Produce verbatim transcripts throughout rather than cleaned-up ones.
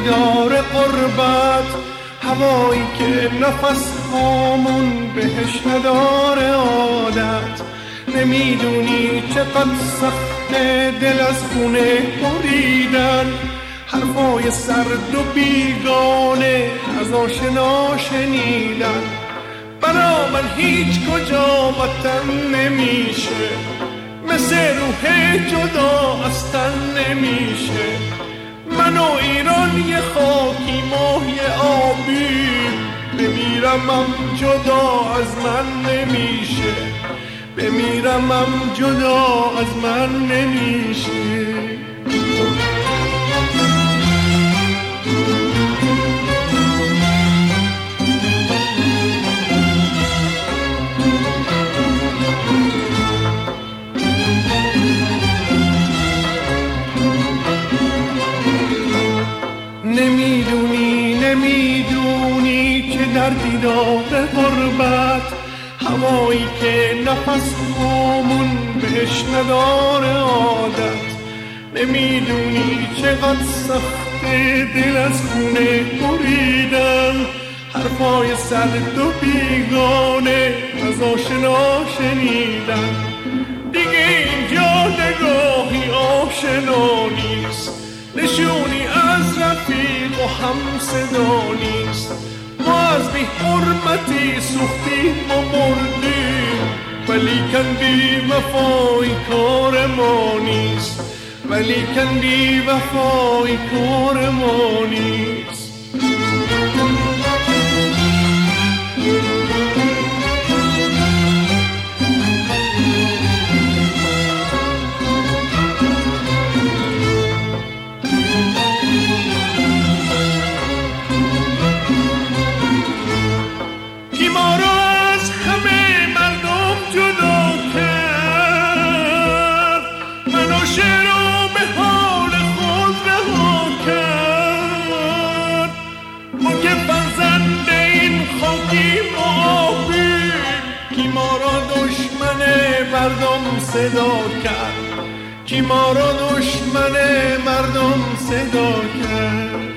دار قربت، هوایی که نفس هامون بهش نداره عادت. نمیدونی چقدر سخته دل از خونه بریدن، حرفای سرد و بیگانه از آشنا شنیدن. برا من هیچ کجا وطن نمیشه، مثل روح جدا از تن نمیشه. من و ایران یه خاکی ماه یه آبی، بمیرمم جدا از من نمیشه، بمیرمم جدا از من نمیشه. نمیدونی نمیدونی که دردی داره غربت، هوایی که نفس هامون بهش نداره عادت. نمیدونی چقدر سخته دل از خونه بریدن، حرفای سرد و بیگانه از آشنا شنیدن. دیگه اینجا نگاهی آشنا نیست، نشونی از رفیق و هم صدا نیست. ما از بی حرمتی سوختیم و مردیم، ولی کن بی وفای کار ما نیست، ولی کن بی وفای کار ما نیست. مردم صدا کرد، کی ما را دشمن مردم صدا کرد.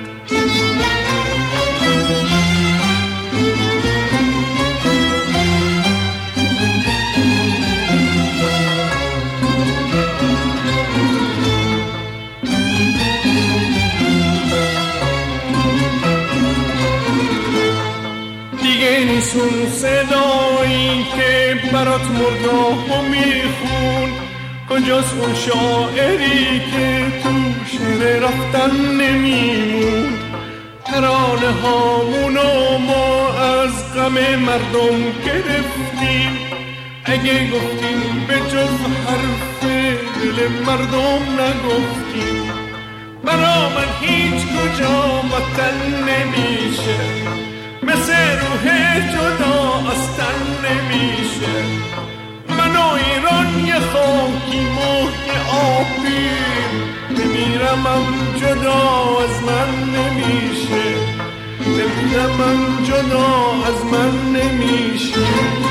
دیگه نیستون صدایی که برات مردم و میخون، کجاست اون شاعری که تو شعر رفتن نمیمون. ترانه هامونو ما از غم مردم گرفتیم، اگه گفتیم به جز حرف دل مردم نگفتیم. برا من هیچ کجا وطن نمیشه، مثل روح جدا از تن نمیشه. من و ایران یه خاکی ماه یه آبی، بمیرمم جدا از من نمیشه، بمیرمم جدا از من نمیشه.